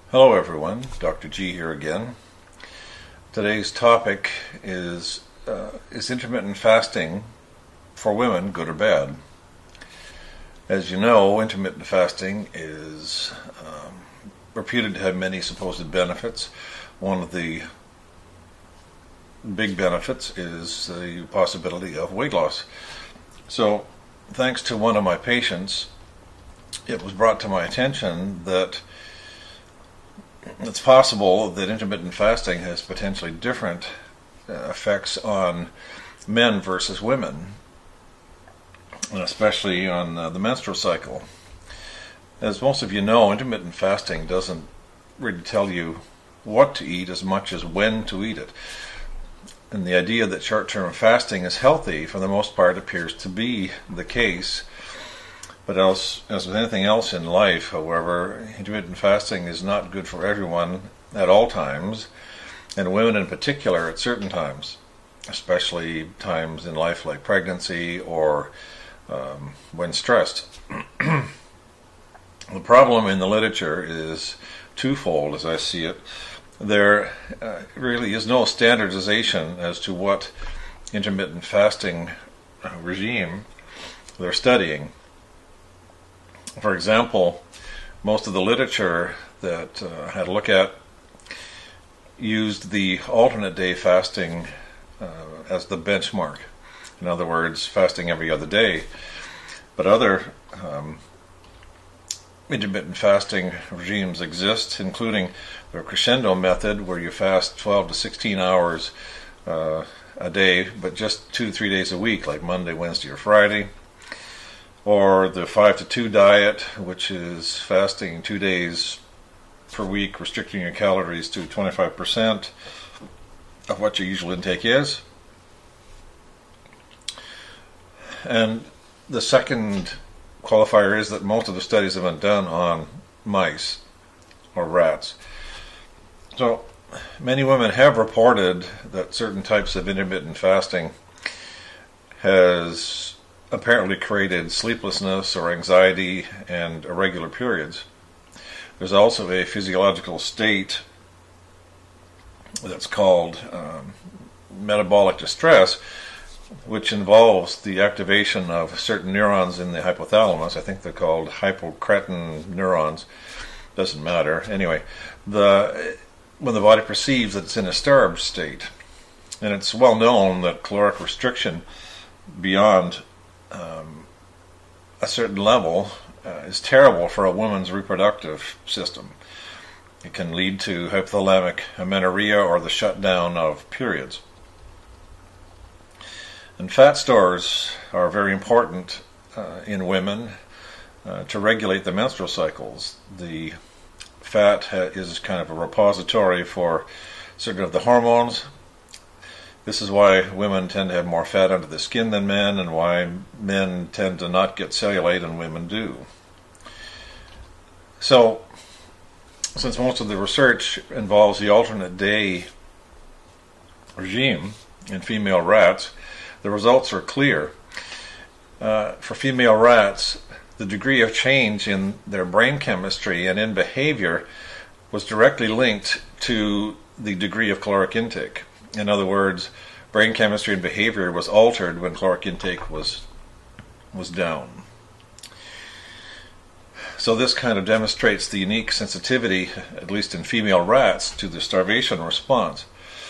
Hello everyone, Dr. G here again. Today's topic is intermittent fasting for women good or bad? As you know, intermittent fasting is reputed to have many supposed benefits. One of the big benefits is the possibility of weight loss. So, thanks to one of my patients, it was brought to my attention that it's possible that intermittent fasting has potentially different effects on men versus women, and especially on the menstrual cycle. As most of you know, intermittent fasting doesn't really tell you what to eat as much as when to eat it. And the idea that short-term fasting is healthy, for the most part, appears to be the case. But as with anything else in life, however, intermittent fasting is not good for everyone at all times, and women in particular at certain times, especially times in life like pregnancy or when stressed. The problem in the literature is twofold, as I see it. There really is no standardization as to what intermittent fasting regime they're studying. For example, most of the literature that I had a look at used the alternate day fasting as the benchmark. In other words, fasting every other day. But other intermittent fasting regimes exist, including the crescendo method, where you fast 12 to 16 hours a day, but just 2 to 3 days a week, like Monday, Wednesday, or Friday. Or the 5-to-2 diet, which is fasting 2 days per week, restricting your calories to 25% of what your usual intake is. And the second qualifier is that most of the studies have been done on mice or rats. So many women have reported that certain types of intermittent fasting has apparently created sleeplessness or anxiety and irregular periods. There's also a physiological state that's called metabolic distress, which involves the activation of certain neurons in the hypothalamus. I think they're called hypocretin neurons. Doesn't matter. Anyway, when the body perceives that it's in a starved state. And it's well known that caloric restriction beyond a certain level is terrible for a woman's reproductive system. It can lead to hypothalamic amenorrhea or the shutdown of periods. And fat stores are very important in women to regulate the menstrual cycles. The fat is kind of a repository for certain of the hormones. This is why women tend to have more fat under the skin than men, and why men tend to not get cellulite and women do. So, since most of the research involves the alternate day regime in female rats, the results are clear. For female rats, the degree of change in their brain chemistry and in behavior was directly linked to the degree of caloric intake. In other words, brain chemistry and behavior was altered when caloric intake was down. So this kind of demonstrates the unique sensitivity, at least in female rats, to the starvation response.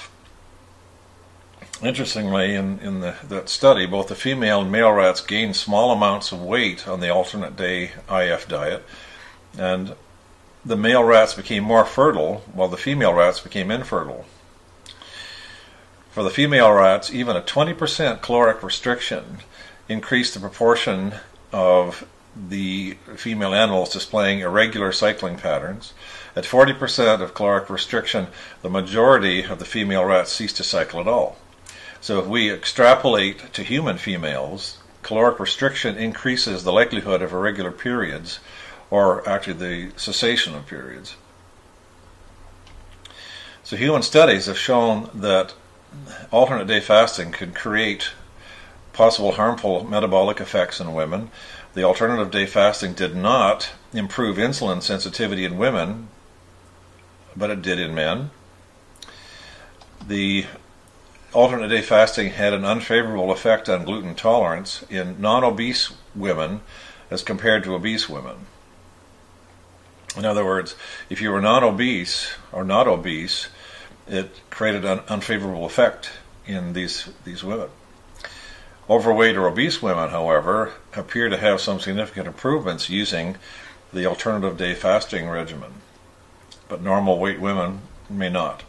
Interestingly, in that study, both the female and male rats gained small amounts of weight on the alternate day IF diet, and the male rats became more fertile while the female rats became infertile. For the female rats, even a 20% caloric restriction increased the proportion of the female animals displaying irregular cycling patterns. At 40% of caloric restriction, the majority of the female rats ceased to cycle at all. So if we extrapolate to human females, caloric restriction increases the likelihood of irregular periods, or actually the cessation of periods. So human studies have shown that alternate day fasting could create possible harmful metabolic effects in women. The alternative day fasting did not improve insulin sensitivity in women, but it did in men. The alternate day fasting had an unfavorable effect on gluten tolerance in non-obese women as compared to obese women. In other words, if you were non-obese or not obese, it created an unfavorable effect in these women. Overweight or obese women, however, appear to have some significant improvements using the alternative day fasting regimen, but normal weight women may not.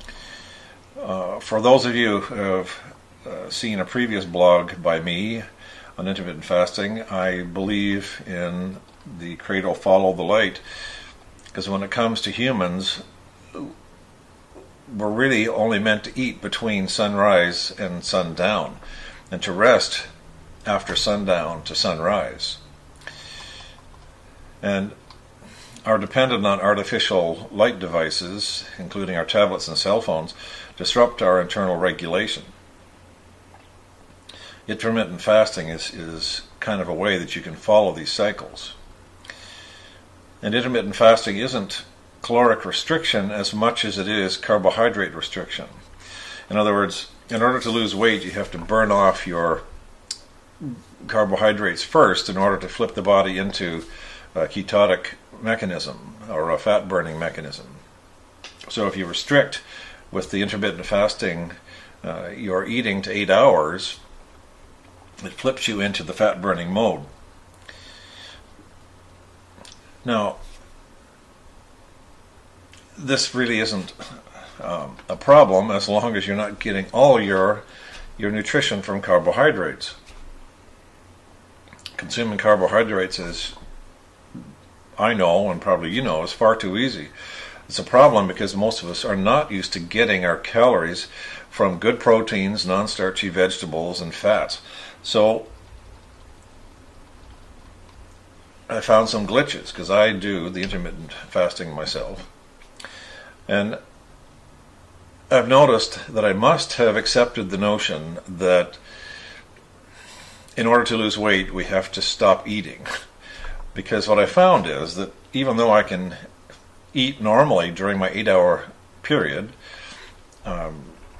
For those of you who have seen a previous blog by me on intermittent fasting, I believe in the credo follow the light, because when it comes to humans, we're really only meant to eat between sunrise and sundown, and to rest after sundown to sunrise. And are dependent on artificial light devices, including our tablets and cell phones, disrupt our internal regulation. Intermittent fasting is kind of a way that you can follow these cycles. And intermittent fasting isn't caloric restriction as much as it is carbohydrate restriction. In other words, in order to lose weight, you have to burn off your carbohydrates first in order to flip the body into a ketotic mechanism or a fat burning mechanism. So if you restrict with the intermittent fasting your eating to 8 hours, it flips you into the fat burning mode. Now, this really isn't a problem as long as you're not getting all your nutrition from carbohydrates. Consuming carbohydrates, as I know and probably you know, is far too easy. It's a problem because most of us are not used to getting our calories from good proteins, non-starchy vegetables, and fats. So I found some glitches because I do the intermittent fasting myself. And I've noticed that I must have accepted the notion that in order to lose weight, we have to stop eating. Because what I found is that even though I can eat normally during my 8-hour period, I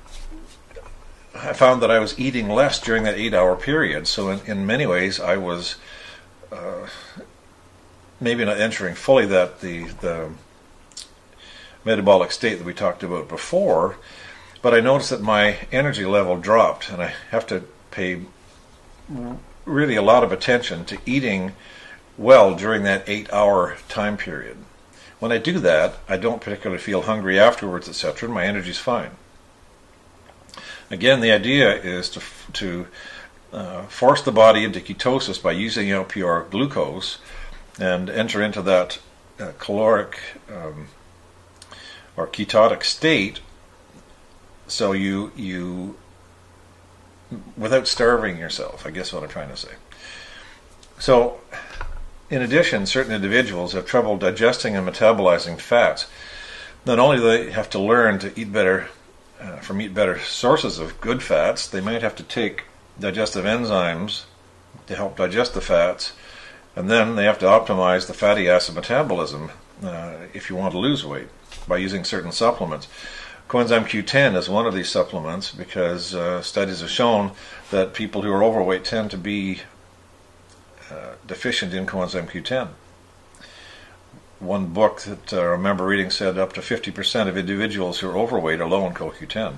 found that I was eating less during that 8-hour period. So in many ways, I was maybe not entering fully the metabolic state that we talked about before, but I noticed that my energy level dropped, and I have to pay really a lot of attention to eating well during that 8-hour time period. When I do that, I don't particularly feel hungry afterwards, etc., and my energy's fine. Again, the idea is to force the body into ketosis by using out pure glucose and enter into that caloric or ketotic state, so you without starving yourself, I guess what I'm trying to say. So, in addition, certain individuals have trouble digesting and metabolizing fats. Not only do they have to learn to eat better from better sources of good fats, they might have to take digestive enzymes to help digest the fats, and then they have to optimize the fatty acid metabolism if you want to lose weight by using certain supplements. Coenzyme Q10 is one of these supplements because studies have shown that people who are overweight tend to be deficient in coenzyme Q10. One book that I remember reading said up to 50% of individuals who are overweight are low in CoQ10.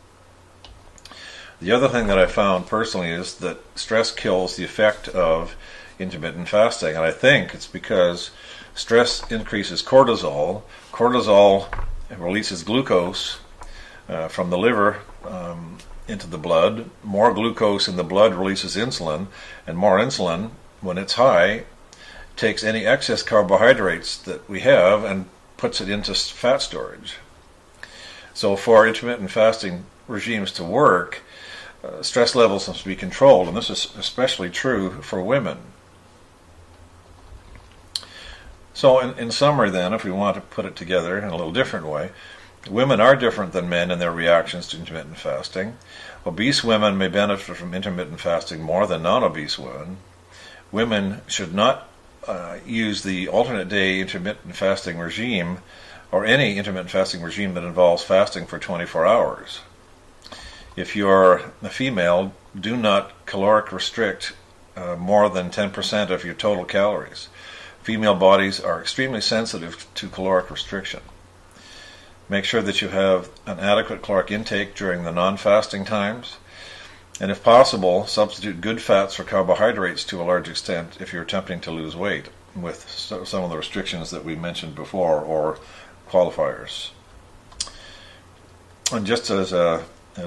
The other thing that I found personally is that stress kills the effect of intermittent fasting, and I think it's because stress increases cortisol. Cortisol releases glucose from the liver into the blood. More glucose in the blood releases insulin, and more insulin, when it's high, takes any excess carbohydrates that we have and puts it into fat storage. So for intermittent fasting regimes to work, stress levels must be controlled, and this is especially true for women. So in summary then, if we want to put it together in a little different way, women are different than men in their reactions to intermittent fasting. Obese women may benefit from intermittent fasting more than non-obese women. Women should not use the alternate day intermittent fasting regime or any intermittent fasting regime that involves fasting for 24 hours. If you're a female, do not caloric restrict more than 10% of your total calories. Female bodies are extremely sensitive to caloric restriction. Make sure that you have an adequate caloric intake during the non-fasting times, and if possible, substitute good fats for carbohydrates to a large extent if you're attempting to lose weight, with some of the restrictions that we mentioned before or qualifiers. And just as a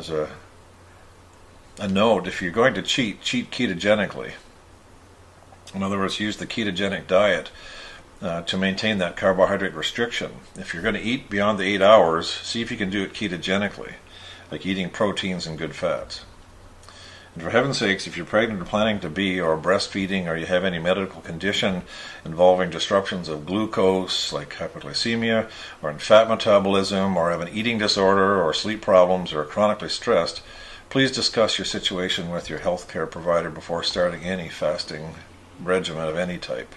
note, if you're going to cheat ketogenically. In other words, use the ketogenic diet to maintain that carbohydrate restriction. If you're going to eat beyond the 8 hours, see if you can do it ketogenically, like eating proteins and good fats. And for heaven's sakes, if you're pregnant or planning to be, or breastfeeding, or you have any medical condition involving disruptions of glucose, like hypoglycemia, or in fat metabolism, or have an eating disorder, or sleep problems, or are chronically stressed, please discuss your situation with your healthcare provider before starting any fasting regimen of any type.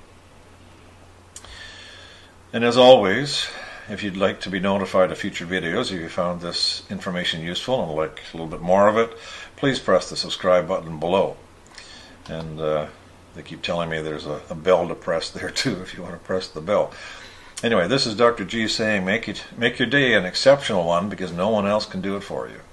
And as always, if you'd like to be notified of future videos, if you found this information useful and would like a little bit more of it, please press the subscribe button below. And they keep telling me there's a bell to press there too if you want to press the bell. Anyway, this is Dr. G saying make your day an exceptional one because no one else can do it for you.